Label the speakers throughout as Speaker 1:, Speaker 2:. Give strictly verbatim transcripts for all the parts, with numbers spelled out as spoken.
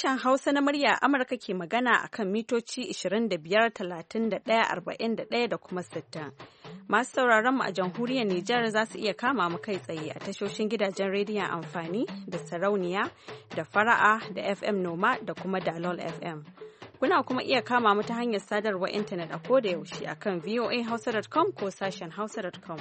Speaker 1: Sashen Hausa na murya Amurka ke magana a kan mitoci ishirin da biyar, talatin da ɗaya, arba'in da ɗaya da kuma sittin. Masu sauraron mu a jamhuriyar Nijar za su iya kama mu kai tsaye a tashoshin gidajen rediyon amfani da sarauniya da fara'a da F M Noma da kuma Dalol F M. Kuna kuma iya kama mu ta hanyar sadarwar intanet a koda yaushe a kan voa hausa dot com ko sashen hausa dot com.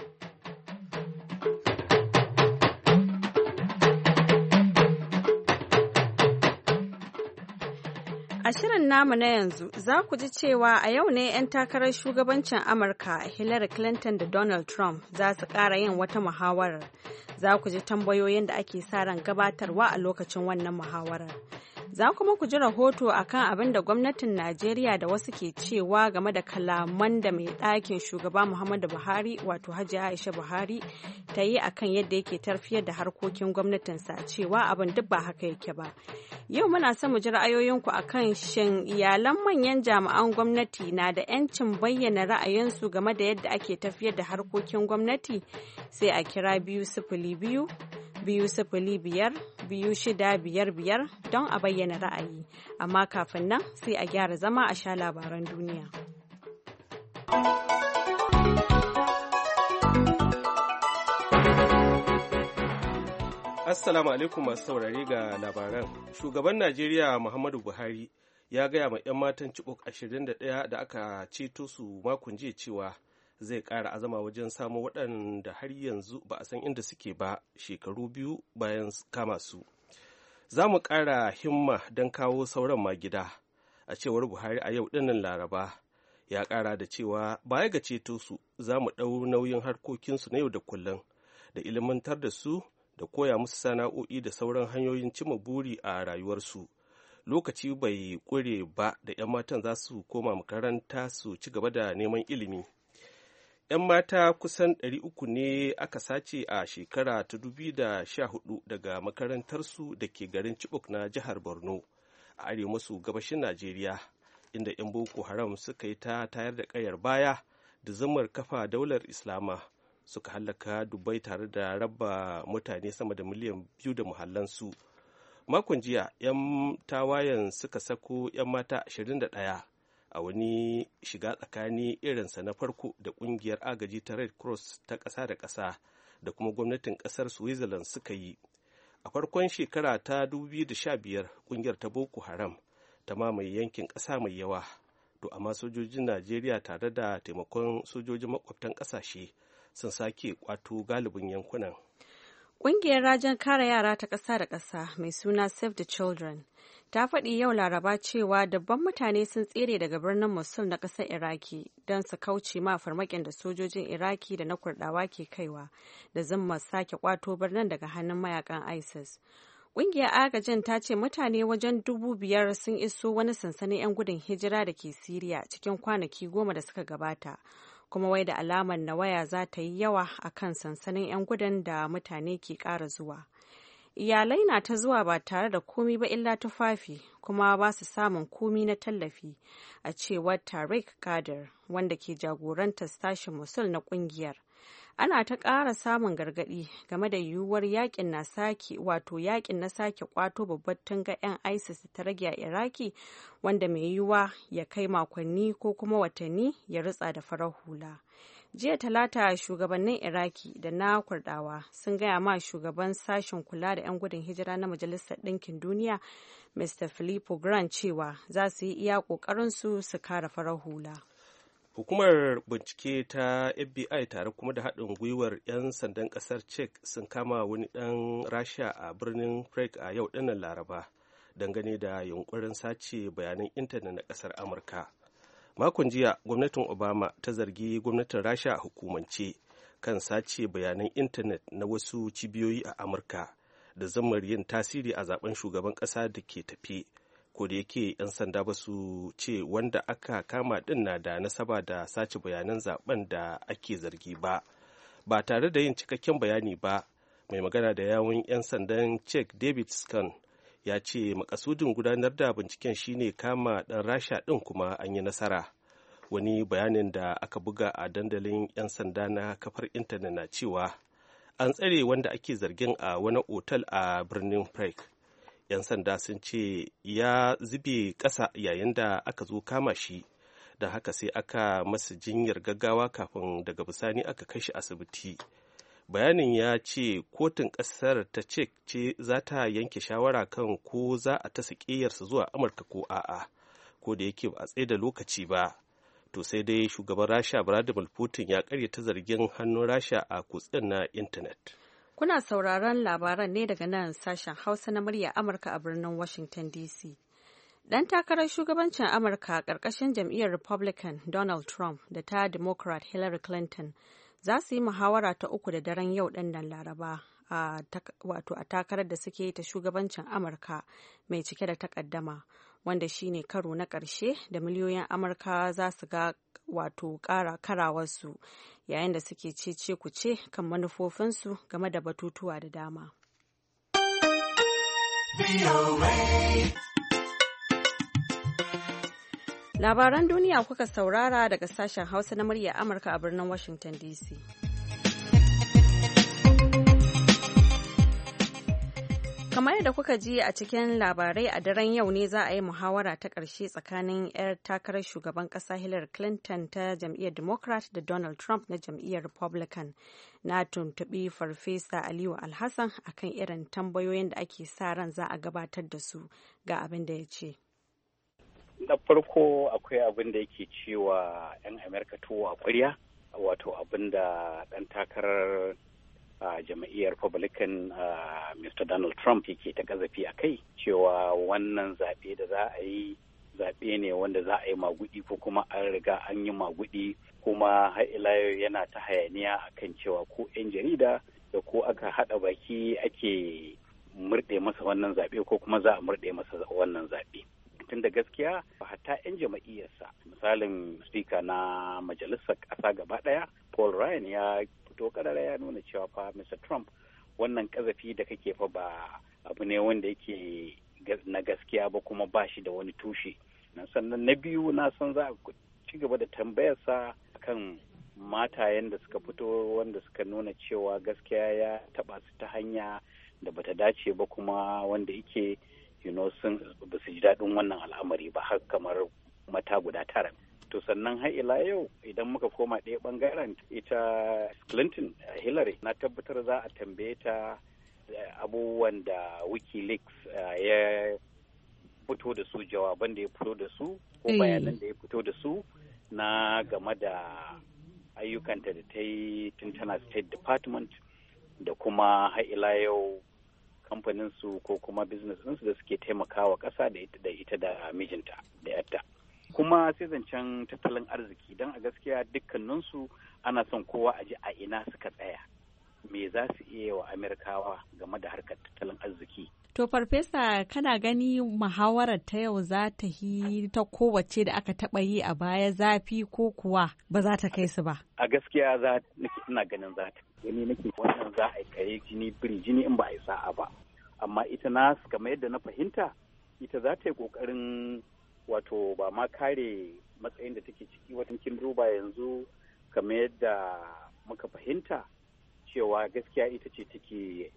Speaker 1: A shirin namu na yanzu za ku ji cewa a yau ne 'yan takarar shugabancin Amurka Hillary Clinton da Donald Trump za su ƙara yin wata muhawarar. Za ku ji tambayoyin da ake sa ran gabatarwa a lokacin wannan muhawarar. Za kuma ku ji rahoto akan abin da gwamnatin Najeriya da wasu ke cewa game da kalaman da mai ɗakin shugaba Muhammadu Buhari wato Hajiya Aisha Buhari ta yi akan yadda yake tafiyar da harkokin gwamnatinsa cewa abin duk ba haka yake ba. Yau muna son mu ji ra'ayoyinku akan shin iyalan manyan jami'an gwamnati na da 'yancin bayyana ra'ayinsu game da yadda ake tafiyar da harkokin gwamnati, sai a kira biyu sifili biyu biyu sifili biyar biyu shida biyar biyar don a bayyana ra'ayi, amma kafin nan sai a gyara zama a sha labaran duniya.
Speaker 2: Assalamu alaikum masu saurare ga labaran. Shugaban Najeriya Muhammadu Buhari ya gaya ma 'yan matan Chibok ashirin da ɗaya da aka ceto su makon jiya cewa zai ƙara azama wajen samun waɗanda har yanzu ba a san inda suke ba shekaru biyu bayan kama su. Za mu ƙara himma don kawo sauran ma gida, a cewar Buhari a yau ɗinnan Laraba. Ya ƙara da cewa baya ga ceto su za mu ɗau nauyin harkokinsu na yau da kullum da ilimantar da su da koya musu sana'o'i da sauran hanyoyin cimma buri a rayuwarsu. Lokaci bai ƙure ba da 'yan matan za su koma makaranta su ci gaba da neman ilimi. 'Yan mata kusan ɗari uku ne aka sace a shekara ta dubu biyu da sha hudu daga makarantarsu da ke garin Chibok na jihar Borno a arewa maso gabashin Najeriya, inda 'yan Boko Haram suka yi ta tayar da ƙayar baya da zammar kafa daular Islama, suka hallaka Dubai tare da raba mutane sama da miliyan biyu da muhallansu. Makon jiya 'yan tawayen suka sako 'yan mata ashirin da ɗaya a wani shiga tsakani irinsa na farko da ƙungiyar agaji ta Red Cross ta ƙasa da ƙasa da kuma gwamnatin ƙasar Switzerland suka yi. A farkon shekara ta dubu biyu da sha biyar ƙungiyar ta Boko Haram ta mamaye yankin ƙasa mai yawa, to amma sojojin Najeriya tare da taimakon sojojin makwabtan ƙasashe sun sake kwato galibin yankunan.
Speaker 1: Ƙungiyar rajin kare yara ta ƙasa da ƙasa mai suna Save the Children ta faɗi yau Laraba cewa dabban mutane sun tsere daga birnin Mosul na ƙasar Iraki don su kauce ma farmakin da sojojin Iraki da na Kurdawa ke kaiwa da zimmar sake kwato birnin daga hannun mayakan ISIS. Ƙungiyar agajin ta ce mutane wajen dubu biyar sun iso wani sansanin 'yan gudun hijira da ke Siriya cikin kwanaki goma da suka gabata. Kuma wai da alamar nawaya za ta yi yawa a kan sansanin 'yan gudun da mutane ke ƙara zuwa. Iyalai na ta zuwa ba tare da komi ba illa tufafi, kuma ba su samun komi na tallafi, a cewar Tariq Kadir, wanda ke jagorantar sashen Mosul na ƙungiyar. Ana ta ƙara samun gargaɗi game da yiwuwar yakin na sake wato yakin na sake kwato babbar tunga 'yan ISIS ta rage a Iraki, wanda mai yiwuwa ya kai makonni ko kuma watanni ya ritsa da farar hula. Jiya Talata shugabannin Iraki da na Kurdawa sun gaya ma shugaban sashen kula da 'yan gudun hijira na Majalisar Ɗinkin Duniya Mister Filippo Grandi cewa za su yi iya ƙoƙarinsu su kare farar hula.
Speaker 2: Hukumar bincike ta F B I tare kuma da haɗin gwiwar 'yan sandan ƙasar Czech sun kama wani ɗan Rasha a birnin Prague a yau ɗinnan Laraba dangane da yunkurin sace bayanan intanet na ƙasar Amurka. Makon jiya gwamnatin Obama ta zargi gwamnatin Rasha a hukumance kan sace bayanan intanet na wasu cibiyoyi a Amurka da zammar yin tasiri a zaben shugaban ƙasa da ke tafe. Ko da yake 'yan sanda ba su ce wanda aka kama din na da nasaba da sace bayanan zaben da ake zargi ba. Ba tare da yin cikakken bayani ba, mai magana da yawun 'yan sandan Czech David Skan ya ce makasudin gudanar da binciken shine kama ɗan Rasha ɗin kuma an yi nasara. Wani bayanin da aka buga a dandalin 'yan sanda na kafar intanet na cewa an tsare wanda ake zargin a wani otal a birnin Prague. 'yan sanda sun ce ya zube ƙasa yayin da aka zo kama shi, da haka sai aka masa jinyar gaggawa kafin daga bisani aka kai shi asibiti. Bayanin ya ce kotun ƙasar ta ce ce za ta yanke shawara kan ko za a ta ƙiyarsa zuwa Amurka ko a'a, ko da yake ba a tsaye da lokaci ba. To sai dai shugaban Rasha Vladimir Putin ya karyata zargin hannun Rasha a kutsen na intanet.
Speaker 1: Kuna sauraron labaran ne daga nan sashen Hausa na murya Amurka a birnin Washington D C. Dan takarar shugabancin Amurka a ƙarƙashin jam'iyyar Republican Donald Trump da ta Democrat Hillary Clinton za su yi muhawara ta uku da daren yau ɗin nan Laraba a wato a takarar da suke ta shugabancin Amurka mai cike da takaddama, wanda shine karo na ƙarshe da miliyoyin Amurka za su ga wato ƙara karawarsu yayin da suke cece kuce kan manufofinsu game da batutuwa da dama. Labaran duniya kuka saurara daga sashen Hausa na murya Amurka a birnin Washington D C. Kamar yadda kuka ji a cikin labarai, a daren yau ne za a yi muhawara ta ƙarshe tsakanin 'yar takarar shugaban ƙasa Hillary Clinton ta jam'iyyar Democrat da Donald Trump na jam'iyyar Republican. Na tuntuɓi Farfesa Aliyu Alhassan akan irin tambayoyin da ake sa ran za a gabatar da su, ga abin da ya ce.
Speaker 3: Na farko akwai abin da yake cewa 'yan Amerika tuwo a ƙwarya, wato abin da ɗan takarar a jam'iyyar Republican Mister Donald Trump yake ta kazafi a kai, cewa wannan zaɓe da za a yi zaɓe ne wanda za a yi magudi ko kuma an riga an yi magudi, kuma har ila yau yana ta hayaniya akan cewa ko 'yan jarida da ko aka haɗa baki ake murɗe masa wannan zaɓe ko kuma za a murɗe masa wannan zaɓe. Tun da gaskiya hatta 'yan jama'iyyarsa, misalin spika na majalisar ƙasa gaba ɗaya Paul Ryan ya fito karara ya nuna cewa fa Mister Trump wannan kazafi da kake fa ba abu ne wanda yake na gaskiya ba, kuma ba shi da wani tushe. Sannan na biyu, na san za a ci gaba da tambayarsa kan matayen da suka fito wanda suka nuna cewa gaskiya ya taba su ta hanya da bata dace ba, kuma wanda yake you know sun ba su ji daɗin wannan al'amari ba, har kamar mata guda tara. To sannan har ila yau idan muka koma ɗaya ɓangaren, ita Clinton Hillary, na tabbatar za a tambaye ta abubuwan da WikiLeaks ya fito da su, jawaban da ya fito da su ko bayanan da ya fito da su na game da ayyukanta da ta yi tun tana State Department, da kuma har ila yau kamfaninsu ko kuma business ɗinsu da suke taimakawa ƙasa da ita da mijinta da yadda. Kuma sai zancen tattalin arziki, don a gaskiya dukkaninsu ana son kowa a ji a ina suka tsaya, me za su iya wa Amerikawa game da harkar tattalin arziki.
Speaker 1: To Farfesa, kana gani muhawarar ta yau za ta yi ta kowace da aka taɓa yi a baya zafi ko kuwa ba za ta kai su ba? A
Speaker 3: gaskiya za ina ganin za ta gani nake wannan za a yi kare jini biri jini in ba a yi sa'a ba. Amma ita na kamar yadda na fahimta, ita za ta yi ƙoƙarin wato ba ma kare matsayin da take ciki, watan kin duba yanzu kamar yadda muka fahimta cewa gaskiya ita ce take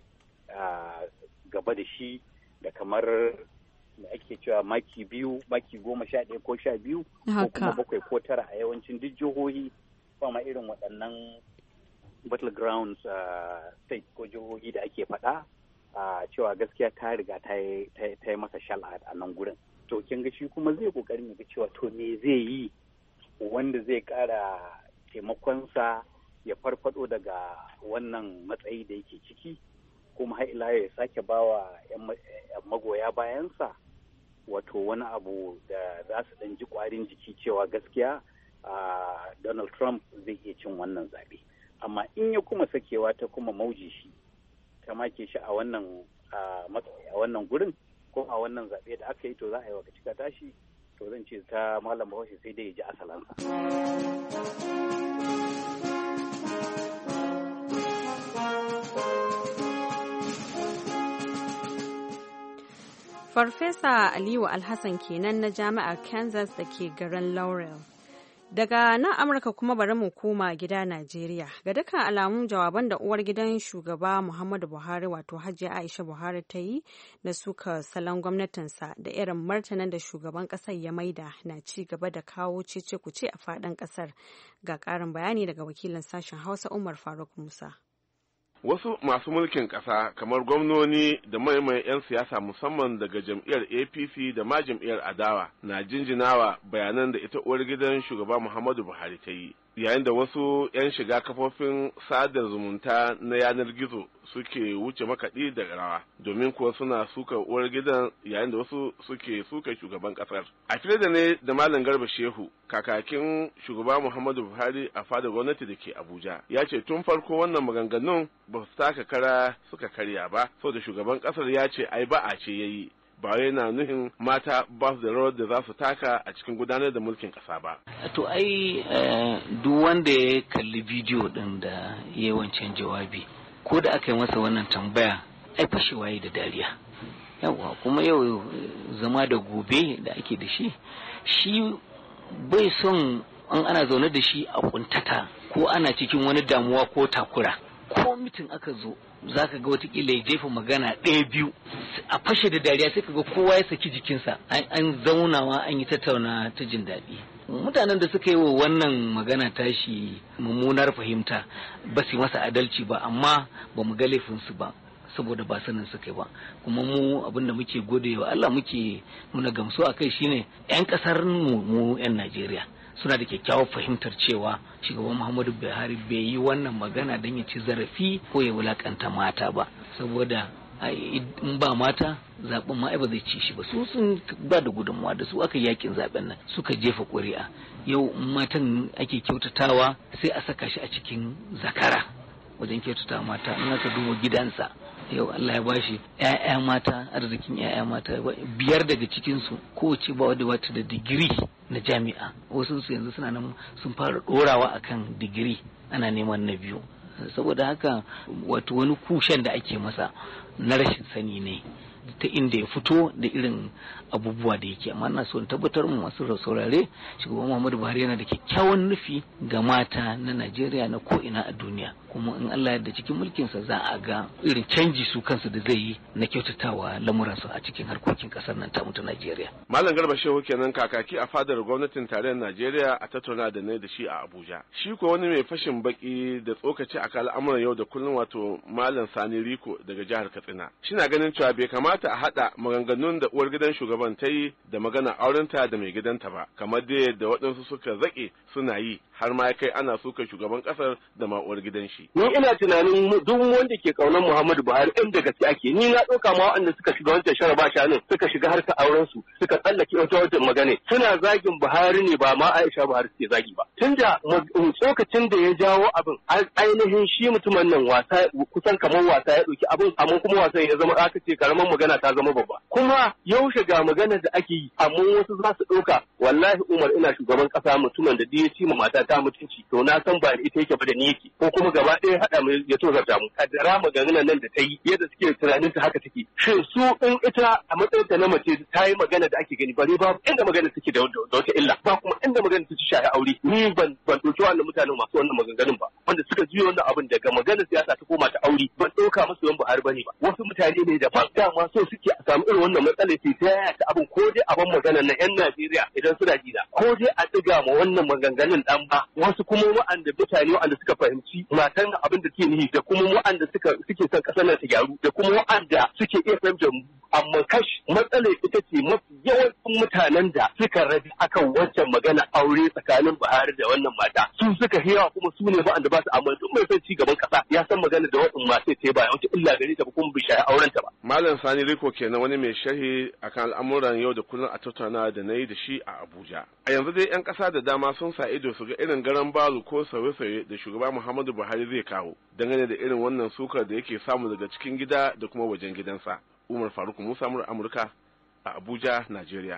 Speaker 3: gaba da shi da kamar da ake cewa maki biyu maki goma sha ɗaya ko sha biyu ko kuma bakwai ko tara a yawancin duk jihohi, ba ma irin waɗannan battlegrounds state ko jihohi da ake faɗa cewa gaskiya ta riga ta yi masa shal'a a nan gurin. To kin ga shi kuma zai kokarin ga cewa to me zai yi wanda zai kara taimakonsa ya farfado daga wannan matsayi da yake ciki, kuma har ila ya sake bawa yan magoya bayansa wato wani abu da za su dan ji kwarin jiki cewa gaskiya Donald Trump zai iya cin wannan zabe. Amma in ya kuma sakewa ta kuma mauje shi ta make shi a wannan matsayi a wannan gurin ko a wannan zaɓe da aka yi, to za a yi wa cika tashi, to zan ce ta malam Bahaushe sai dai ya ji asalansa.
Speaker 1: Farfesa Aliyu Alhassan kenan na Jami'ar Kansas da ke garin Laurel. Daga nan Amurka kuma bari mu koma gida Najeriya. Ga dukkan alamun jawaban da uwar gidan shugaba Muhammadu Buhari wato Hajiya Aisha Buhari ta yi na suka salon gwamnatinsa da irin martanin da shugaban kasar ya maida na ci gaba da kawo cece kuce a faɗin kasar. Ga ƙarin bayani daga wakilin sashen Hausa Umar Faruk Musa.
Speaker 4: Wasu masu mulkin ƙasa kamar gwamnoni da maimayin 'yan siyasa musamman daga jam'iyyar A P C da ma jam'iyyar adawa na jinjinawa bayanan da ita uwar gidan shugaba Muhammadu Buhari ta yi. Yayin da wasu 'yan shiga kafofin sadar zumunta na yanar gizo suke wuce makaɗi da rawa domin kuwa suna suka uwar gidan yayin da wasu suke suka shugaban ƙasar. A fili da ne da Malam Garba Shehu kakakin shugaba Muhammadu Buhari a fadar gwamnati da ke Abuja ya ce tun farko wannan maganganun ba su taka kara suka karya ba saboda shugaban ƙasar ya ce ai ba a ce yayi ba wai na nuhin mata ba su da rawar da za su taka a cikin gudanar da mulkin ƙasa ba.
Speaker 5: To ai duk wanda ya kalli bidiyo ɗin da ya wancan jawabi ko da aka yi masa wannan tambaya ai fashewa yi da dariya. Yawwa kuma yau zama da gobe da ake da shi shi bai son an ana zaune da shi a kuntata ko ana cikin wani damuwa ko takura ko mitin aka zo za ka ga watakila ya jefa magana ɗaya biyu a fashe da dariya sai ka ga kowa ya saki jikinsa an zaunawa an yi tattauna ta jin daɗi. Mutanen da suka yi wa wannan magana tashi mummunar fahimta ba su masa adalci ba amma ba mu ga laifinsu ba saboda ba sanin suka ba kuma mu abinda muke gode wa Allah muke nuna gamsu a kai shine 'yan kasar mu mu 'yan Najeriya suna da kyakkyawar fahimtar cewa shugaban Muhammadu Buhari bai yi wannan magana don ya ci zarafi ko ya wulakanta mata ba saboda in ba mata zaben ma ba zai ci shi ba su sun ba da gudunmawa da su aka yakin zaben nan suka jefa ƙuri'a yau matan ake kyautatawa sai a saka shi a cikin zakara wajen kyautata mata in aka duba gidansa yau Allah ya bashi ƴaƴa mata arzikin ƴaƴa mata biyar daga cikin su kowace ba wadda wata da digiri na jami'a wasu su yanzu suna nan sun fara dorawa akan digiri ana neman na biyu saboda haka wato wani kushen da ake masa na rashin sani ne ta inda ya fito da irin abubuwa da yake amma na so tabbatar mu masu saurare shugaban Muhammadu Buhari yana da kyakkyawan nufi ga mata na Najeriya na ko ina a duniya kuma in Allah yarda cikin mulkin sa za a ga irin canji su kansu da zai yi na kyautatawa lamuran su a cikin harkokin kasar nan ta mutu Najeriya.
Speaker 4: Malam Garba Shehu kenan kakaki a fadar gwamnatin tarayyar Najeriya a tattauna da ne da shi a Abuja. Shi ko wani mai fashin baki da tsokaci a kan al'amuran yau da kullum wato Malam Sani Riko daga jihar Katsina. Shina ganin cewa bai kamata a hada maganganun da uwar gidan shugaban ta yi da magana aurenta da mai gidanta ba kamar dai da waɗansu suka zaƙe suna yi har ma kai ana suka shugaban ƙasar da ma uwar gidan shi.
Speaker 6: Ni ina tunanin duk wanda ke kaunar Muhammadu Buhari ɗin da gaske ake ni na ɗauka ma waɗanda suka shiga wancan sharaba shanin suka shiga harka auren su suka tsallake wata wata magana suna zagin Buhari ne ba ma Aisha Buhari suke zagi ba. Tunda tsokacin da ya jawo abin ainihin shi mutumin nan wasa kusan kamar wasa ya ɗauki abin amma kuma wasan ya zama aka ce karamar magana ta zama babba. Kuma yaushe ga magana da ake yi amma wasu za su ɗauka wallahi Umar ina shugaban ƙasa mutumin da ya ci ma mata ta mutunci to na san ba da ita yake ba da ni yake ko kuma gaba ɗaya haɗa mu ya tozarta mu kaddara maganar nan da ta yi yadda suke tunanin ta haka take shin su in ita a matsayin ta na mace ta yi magana da ake gani bare ba inda magana take da wata illa ba kuma inda magana ta ci shahi aure ni ban ban ɗauki wannan mutanen masu wannan maganganun ba wanda suka juya wannan abin daga maganar siyasa ta koma ta aure ban ɗauka musu yan Buhari bane ba wasu mutane ne da ba dama so suke a samu irin wannan matsalar ce ta yaya ta abin ko dai abin maganar na yan Najeriya idan suna jina ko dai a ɗiga ma wannan maganganun dan ba wasu kuma wa'anda mutane wa'anda suka fahimci matan abin da ke nihi da kuma wa'anda suka suke son kasar nan ta gyaru da kuma wa'anda suke iya fahimtar amma kash matsalar ita ce mafi yawancin mutanen da suka rabi akan wancan magana aure tsakanin Buhari da wannan mata su suka hiyawa kuma su ne wa'anda ba su amma duk mai son ci gaban kasa ya san magana da wannan mata ta ba wata illa gare ta ba kuma bai shayi auren ta ba.
Speaker 4: Malam Sani Riko kenan wani mai sharhi akan al'amuran yau da kullum a tattauna da nayi da shi a Abuja. A yanzu dai 'yan ƙasa da dama sun sa ido su ga irin garan balu ko sauye-sauye da shugaba Muhammadu Buhari zai kawo dangane da irin wannan sukar da yake samu daga cikin gida da kuma wajen gidansa. Umar Faruk Musa Amurka a Abuja, Najeriya.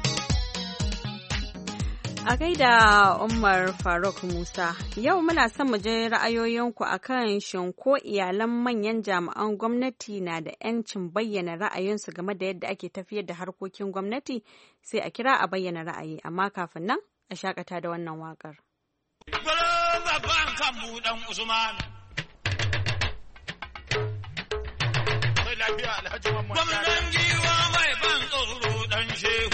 Speaker 1: A gaida Umar Faruk Musa, yau muna son mu je ra'ayoyinku akan shin ko iyalan manyan jami'an gwamnati na da 'yancin bayyana ra'ayinsu game da yadda ake tafiyar da harkokin gwamnati sai a kira a bayyana ra'ayi, amma kafin nan a shakata da wannan waƙar.
Speaker 7: Babban kan buɗan Usman. Gwamnan giwa mai ban tsoro ɗan shehu.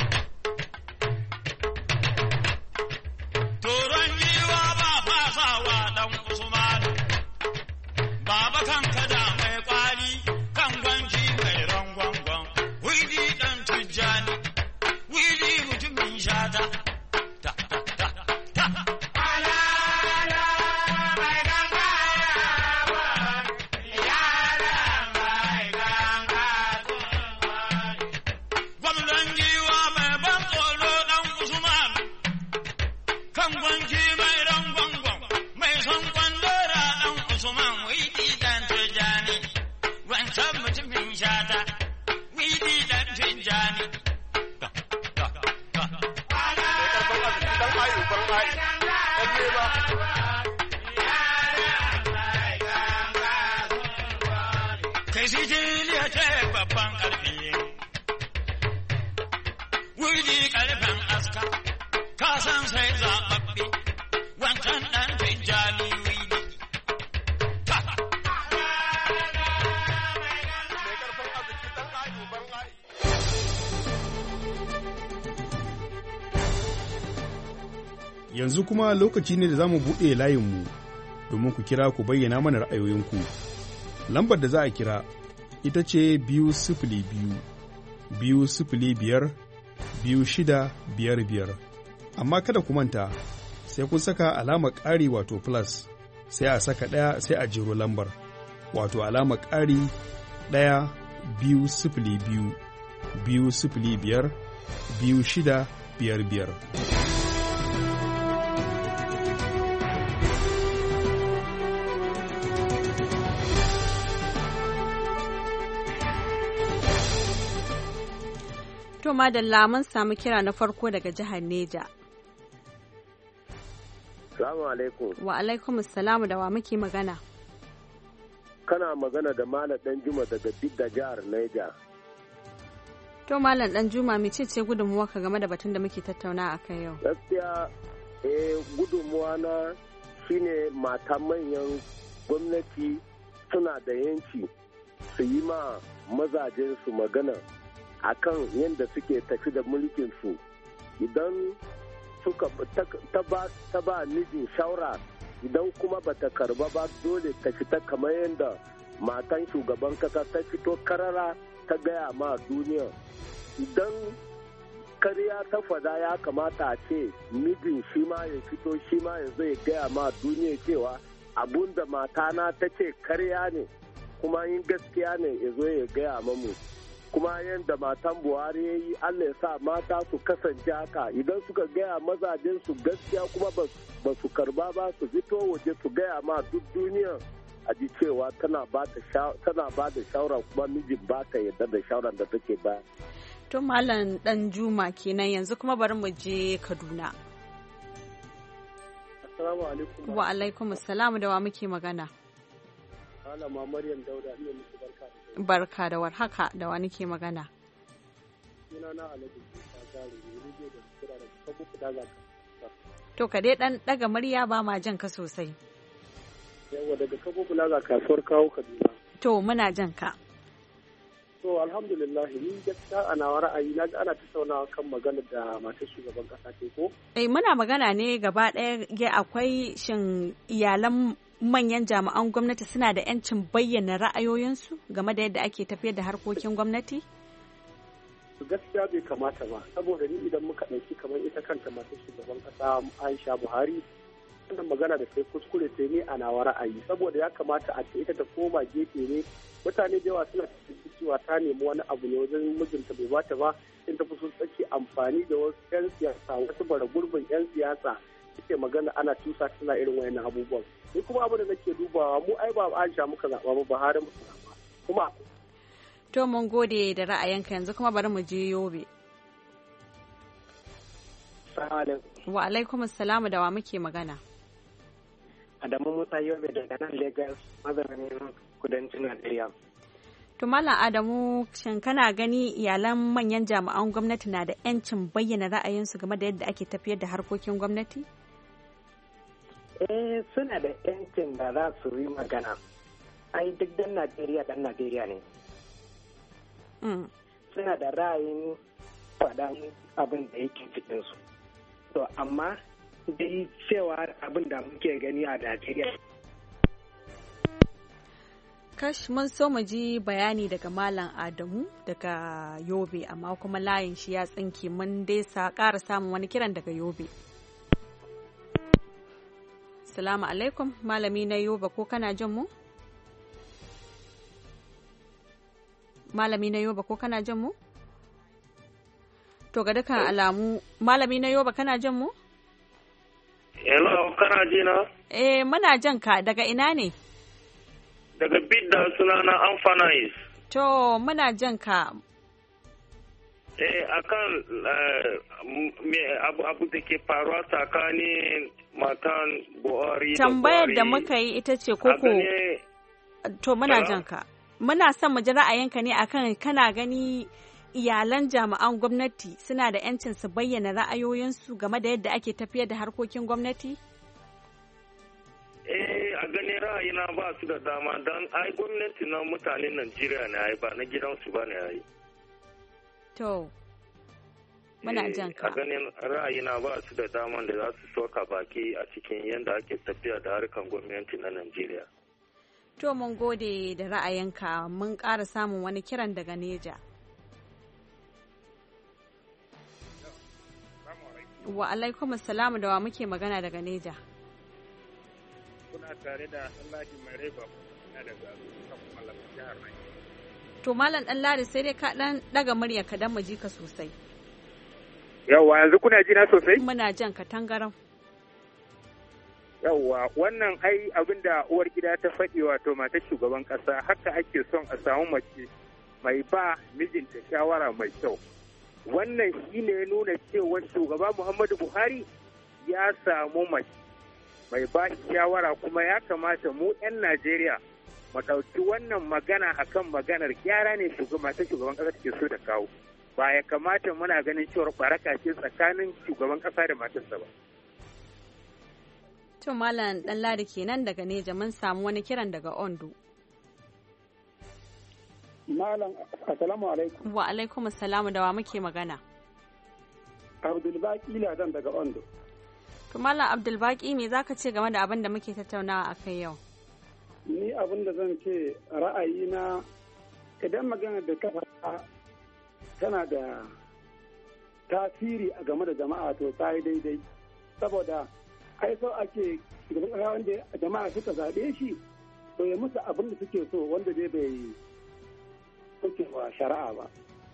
Speaker 7: Toron giwa ba fasawa ɗan Usman. Baba kan kada mai kwali kan gwanci mai rangwangwan. Wili ɗan tujjani, wili mutumin shata. Kai shi jiliya ce babban ƙarfi, wuri ƙarfin aska, ka san sai zaɓaɓɓe, wancan ɗan tijjani wuri.
Speaker 8: Yanzu kuma lokaci ne da za mu buɗe layinmu domin ku kira ku bayyana mana ra'ayoyinku. Lambar da za a kira ita ce biyu sifili biyu, biyu sifili biyar, biyu shida biyar biyar. Amma kada ku manta, sai kun saka alamar ƙari wato plus, sai a saka ɗaya sai a jero lambar, wato alamar ƙari ɗaya biyu sifili biyu, biyu sifili biyar, biyu shida biyar biyar.
Speaker 1: To madalla mun samu kira na farko daga jihar Neja.
Speaker 9: Salamu alaikum.
Speaker 1: Wa alaikum salamu, da wa muke magana?
Speaker 9: Kana magana da Malam Dan Juma daga Bidda jihar Neja.
Speaker 1: To Malam Dan Juma, mece ce gudunmuwa ka game da batun da muke tattauna a kai yau?
Speaker 9: Gaskiya eh gudunmuwa na shine mata manyan gwamnati suna da yanci su yi ma mazajen su magana akan yadda suke tafi da mulkin su. Idan suka ta ba ta ba mijin shawara, idan kuma bata karba ba dole ta fita kamar yadda matan shugaban kasa ta fito karara ta gaya ma duniya. Idan karya ta fada ya kamata a ce mijin shi ma ya fito shi ma ya zai gaya ma duniya cewa abun da matana ta ce karya ne, kuma yin gaskiya ne ya zo ya gaya mamu. Kuma yadda matan Buhari ya yi, Allah ya sa mata su kasance haka, idan suka gaya mazajen su gaskiya kuma ba su karba ba su fito waje su gaya ma duk duniya a ji cewa tana ba da shawara kuma mijin ba ta yadda da shawaran da take ba.
Speaker 1: To Malam Dan Juma kenan, yanzu kuma bari mu je Kaduna.
Speaker 9: Assalamu alaikum.
Speaker 1: Wa alaikum assalam, da wa muke magana?
Speaker 9: Malama Maryam Dauda, ina miki barka.
Speaker 1: Barka da warhaka, da wa nake magana?
Speaker 9: Sunana Alhaji Musa Gari, rediyo da kira da Kabuku daga.
Speaker 1: To ka dai dan daga murya, ba ma jan ka sosai.
Speaker 9: Yawa daga Kabuku daga kasuwar kawo Kaduna.
Speaker 1: To muna jan ka.
Speaker 9: To alhamdulillah, ni gaskiya ana ra'ayi na ga ana tattaunawa kan magana da matar shugaban kasa ce ko?
Speaker 1: Eh muna magana ne gaba ɗaya, akwai shin iyalan manyan jami'an gwamnati suna da 'yancin bayyana ra'ayoyinsu game da yadda ake tafiyar da harkokin gwamnati?
Speaker 9: Gaskiya bai kamata ba, saboda ni idan muka ɗauki kamar ita kanta masu shugaban ƙasa Aisha Buhari, wannan magana da sai kuskure sai ne a nawa ra'ayi, saboda ya kamata a ce ita ta koma gefe ne. Mutane da yawa suna cikin cewa ta nemi wani abu ne wajen mijinta bai bata ba, in ta fi so take amfani da wasu 'yan siyasa, wasu bara gurbin 'yan siyasa suke magana ana tusa suna irin wayannan abubuwan. Ni kuma abu da nake dubawa, mu ai ba Aisha muka zaɓa ba, Buhari muka zaɓa. Kuma
Speaker 1: to mun gode da ra'ayinka, yanzu kuma bari mu je Yobe. Wa alaikum assalamu, da wa muke magana?
Speaker 10: Adamu Musa Yobe daga nan Lagos, mazaunin kudancin Najeriya.
Speaker 1: To Malam Adamu, shin kana gani iyalan manyan jami'an gwamnati na da 'yancin bayyana ra'ayinsu game da yadda ake tafiyar da harkokin gwamnati?
Speaker 10: Eh, suna da 'yancin da za su yi magana. Ai, duk dan Najeriya dan Najeriya ne.
Speaker 1: Mm.
Speaker 10: Suna da ra'ayin faɗan abin da yake cikinsu. To, amma dai cewa abin da muke gani a Najeriya.
Speaker 1: Kash, mun so mu ji bayani daga Malam Adamu daga Yobe, amma kuma layin shi ya tsinke, mun dai sa ƙara samun wani kiran daga Yobe. Salamu alaikum, malami na Yobe, ko kana jin mu? Malami na Yobe, ko kana jin mu? To ga dukkan alamu, malami na Yobe, kana jin mu?
Speaker 11: Hello, kana ji na?
Speaker 1: Eh, muna jan ka, daga ina ne?
Speaker 11: Daga Bidda, sunana Amfanais.
Speaker 1: To, muna jan ka.
Speaker 11: Eh, akan me abu abu da ke faruwa tsakanin matan Buhari da
Speaker 1: Tambayar da muka yi ita ce koko. To, muna jan ka. Muna son mu ji ra'ayinka ne akan kana gani iyalan jami'an gwamnati suna da 'yancin su bayyana ra'ayoyinsu game da yadda ake tafiyar da harkokin gwamnati?
Speaker 11: Eh, a ganin ra'ayina ba su da dama don ai gwamnati na mutanen Najeriya ne ai ba na gidansu ba ne ai.
Speaker 1: To, muna jan ka.
Speaker 11: A ganin ra'ayina ba su da dama da za su soka baki a cikin yadda ake tafiya da harkan gwamnati na Najeriya.
Speaker 1: To, mun gode da ra'ayinka, mun ƙara samun wani kiran daga Neja. Wa alaikum assalamu, da wa muke magana daga Neja?
Speaker 12: Kuna tare da Ɗanladi mai rai babu na daga Kammala jihar Rai.
Speaker 1: To Malam Ɗanladi, sai dai ka ɗan ɗaga murya ka dan mu ji ka sosai.
Speaker 12: Yawwa, yanzu kuna ji na sosai?
Speaker 1: Muna jan ka tangaram.
Speaker 12: Yawwa, wannan ai abin da uwar gida ta faɗi wato matar shugaban ƙasa, haka ake son a samu mace mai ba mijinta shawara mai kyau. Wannan shi ne nuna cewa shugaba Muhammadu Buhari ya samu mace mai ba shawara, kuma ya kamata mu 'yan Najeriya mu ɗauki wannan magana akan maganar gyara ne shugaba ta shugaban ƙasa take so da kawo. Ba ya kamata muna ganin cewar baraka ce tsakanin shugaban ƙasa da matarsa ba.
Speaker 1: To Malam Ɗanladi kenan daga Neja, mun samu wani kiran daga Ondo.
Speaker 13: Malam, assalamu alaikum.
Speaker 1: Wa alaikum assalamu, da wa muke magana?
Speaker 13: Abdulbaki Ladan daga Ondo.
Speaker 1: To Malam Abdulbaki, me zaka ce game da abin da muke tattaunawa a kai yau?
Speaker 13: Ni abin da zan ce ra'ayina, idan magana da ka faɗa tana da tasiri a game da jama'a to ta yi daidai. Saboda ai so ake shugaban ƙasa wanda jama'a suka zaɓe shi to ya musu abin da suke so wanda dai bai soke wa shari'a ba.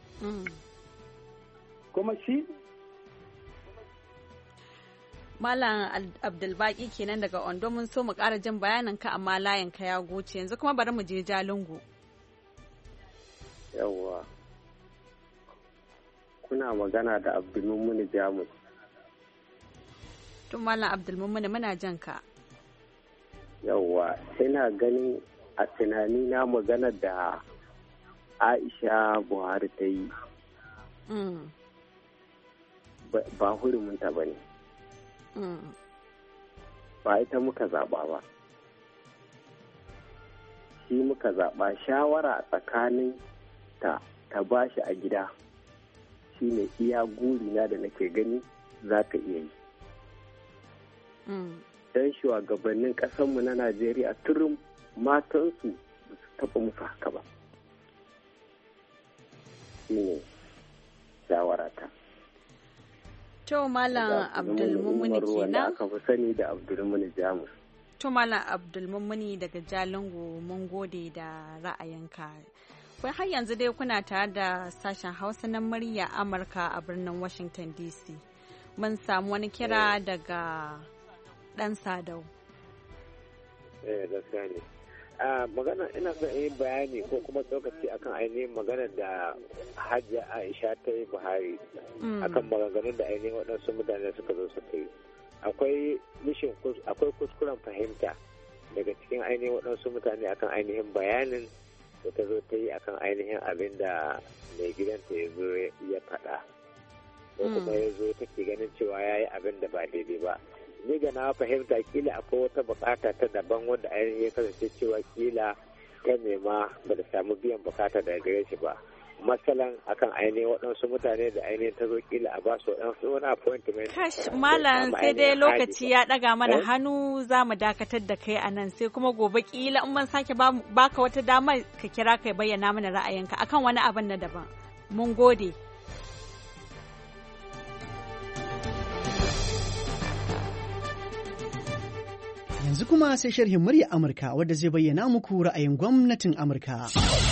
Speaker 13: Kuma shi
Speaker 1: Malam Abdulbaki kenan daga Ondo, mun so mu ƙara jin bayanin ka amma layin ka ya goce, yanzu kuma bari mu je Jalingo.
Speaker 14: Yawwa, kuna magana da Abdulmumuni Jamus.
Speaker 1: Tun Malam Abdulmumuni, muna jan ka.
Speaker 14: Yawwa, ina ganin a tunani na magana da Aisha Buhari ta yi ba hurumunta ba ne. Ba ita muka zaɓa ba. Shi muka zaɓa, shawara tsakanin ta ta ba shi a gida shi ne iya gurina da nake gani za ka iya yi. Don shugabannin ƙasanmu na Najeriya turin matansu ba su taɓa musu haka ba. Shi ne shawarata.
Speaker 1: To Malam Abdulmumuni kenan.
Speaker 14: Aka fi sani da Abdulmumuni Jamus.
Speaker 1: To Malam Abdulmumuni daga Jalingo, mun gode da ra'ayinka. Kai har yanzu dai kuna tare da sashen Hausa na murya Amurka a birnin Washington D C. Mun samu wani kira daga ɗan Sadau.
Speaker 15: Eh, gaskiya ne. Magana ina son yin bayani ko kuma tsokaci akan ainihin magana da Hajiya Aisha ta yi Buhari akan maganganun da ainihin waɗansu mutane suka zo suka yi. Akwai mishin akwai kuskuren fahimta daga cikin ainihin waɗansu mutane akan ainihin bayanin da ta zo ta yi akan ainihin abin da mai gidanta ya zo ya faɗa ko kuma ya zo take ganin cewa ya yi abin da ba daidai ba. Ni ga na fahimta kila akwai wata bukata ta daban wanda ainihin ya kasance cewa kila ta nema ba da samu biyan bukata daga gare shi ba. Matsalan akan ainihin waɗansu mutane da ainihin ta zo kila a ba su waɗansu wani appointment.
Speaker 1: Kash malam sai dai lokaci ya ɗaga mana hannu za mu dakatar da kai a nan sai kuma gobe kila in man sake baka wata damar ka kira kai bayyana mana ra'ayinka akan wani abin na daban. Mun gode.
Speaker 16: Yanzu kuma sai sharhin murya Amurka wadda zai bayyana muku ra'ayin gwamnatin Amurka.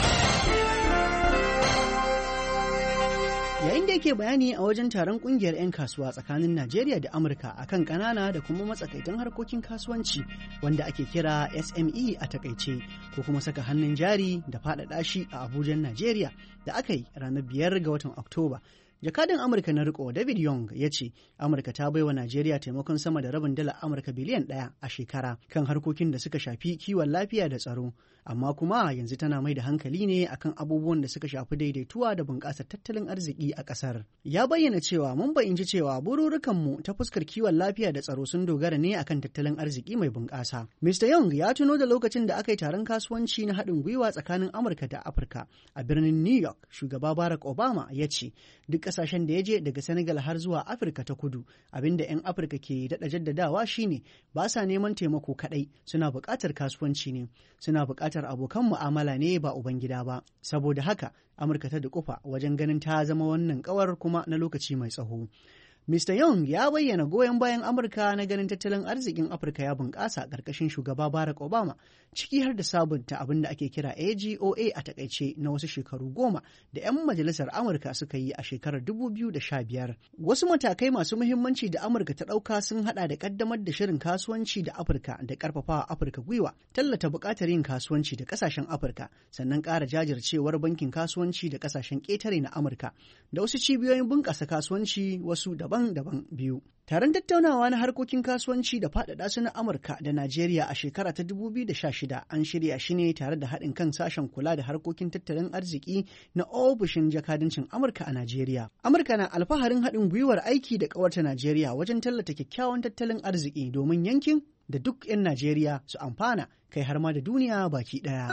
Speaker 16: Yayin da yake bayani a wajen taron kungiyar 'yan kasuwa tsakanin Najeriya da Amurka akan ƙanana da kuma matsakaitan harkokin kasuwanci wanda ake kira S M E a takaice ko kuma saka hannun jari da faɗaɗa shi a Abuja, Najeriya da aka yi ranar biyar ga watan Oktoba. Jakadan Amurka na riko David Young ya ce Amurka ta baiwa Najeriya taimakon sama da rabin dala Amurka biliyan ɗaya a shekara kan harkokin da suka shafi kiwon lafiya da tsaro, amma kuma yanzu tana mai da hankali ne akan abubuwan da suka shafi daidaituwa da bunƙasar tattalin arziki a ƙasar. Ya bayyana cewa mun bayyanci cewa bururukanmu ta fuskar kiwon lafiya da tsaro sun dogara ne akan tattalin arziki mai bunƙasa. Mister Young ya tuno da lokacin da aka yi taron kasuwanci na haɗin gwiwa tsakanin Amurka da Afirka a birnin New York. Shugaba Barack Obama ya ce duk kasashen da ya je daga Senegal har zuwa Afirka ta kudu abinda 'yan Afirka ke daɗa jaddadawa shine ba sa neman taimako kaɗai, suna buƙatar kasuwanci ne, suna buƙatar abokan mu'amala ne ba ubangida ba. Saboda haka Amurka ta dukufa wajen ganin ta zama wannan ƙawar kuma na lokaci mai tsawo. Mister Young ya bayyana goyon bayan Amurka na ganin tattalin arzikin Afirka ya bunƙasa ƙarƙashin shugaba Barack Obama, ciki har da sabunta abin da ake kira A G O A a takaice na wasu shekaru goma da 'yan majalisar Amurka suka yi a shekarar dubu biyu da sha biyar. Wasu matakai masu muhimmanci da Amurka ta ɗauka sun haɗa da ƙaddamar da shirin kasuwanci da Afirka da ƙarfafawa Afirka gwiwa, tallata buƙatar yin kasuwanci da ƙasashen Afirka, sannan ƙara jajircewar bankin kasuwanci da ƙasashen ƙetare na Amurka, da wasu cibiyoyin bunƙasa kasuwanci wasu daban daban biyu. Taron tattaunawa na harkokin kasuwanci da faɗaɗa su na Amurka da Najeriya a shekara ta dubu biyu da sha shida an shirya shi ne tare da haɗin kan sashen kula da harkokin tattalin arziki na ofishin jakadancin Amurka a Najeriya. Amurka na alfaharin haɗin gwiwar aiki da ƙawarta Najeriya wajen tallata kyakkyawan tattalin arziki domin yankin da duk 'yan Najeriya su amfana, kai har ma da duniya baki ɗaya.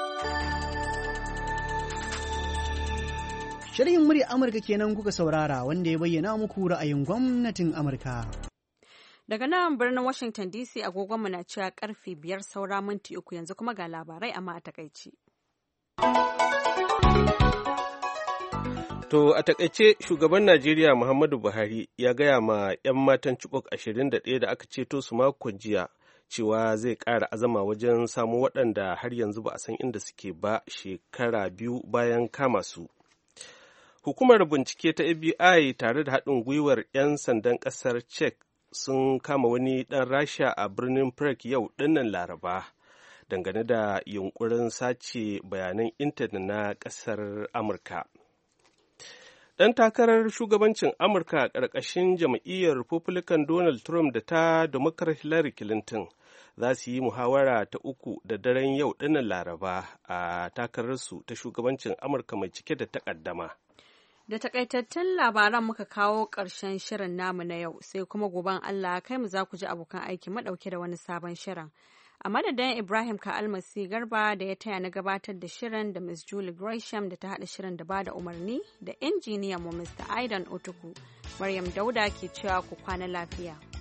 Speaker 16: Sharhin murya Amurka kenan kuka saurara wanda ya bayyana muku ra'ayin gwamnatin Amurka.
Speaker 1: Daga nan birnin Washington D C agogonmu na cewa karfe biyar saura minti uku yanzu kuma ga labarai amma a takaici.
Speaker 2: To a takaice shugaban Najeriya Muhammadu Buhari ya gaya ma 'yan matan Chibok ashirin da ɗaya da aka ceto su makon jiya cewa zai ƙara azama wajen samu waɗanda har yanzu ba a san inda suke ba shekara biyu bayan kama su. Hukumar bincike ta F B I tare da haɗin gwiwar 'yan sandan ƙasar Czech sun kama wani ɗan Rasha a birnin Prague yau ɗinnan Laraba dangane da yunkurin sace bayanan intanet na ƙasar Amurka. Ɗan takarar shugabancin Amurka a ƙarƙashin jam'iyyar Republican Donald Trump da ta Democrat Hillary Clinton za su yi muhawara ta uku da daren yau ɗinnan Laraba a takararsu ta shugabancin Amurka mai cike da takaddama.
Speaker 1: Da takaitattun labaran muka kawo ƙarshen shirin namu na yau, sai kuma goben Allah kai mu za ku ji abokan aiki madauke da wani sabon shirin. A madadin Ibrahim Ka'almasi Garba da ya taya na gabatar da shirin da Miss Julie Gresham da ta haɗa shirin da bada umarni da injiniyan mu Mister Aidan Otuku, Maryam Dauda ke cewa ku kwana lafiya.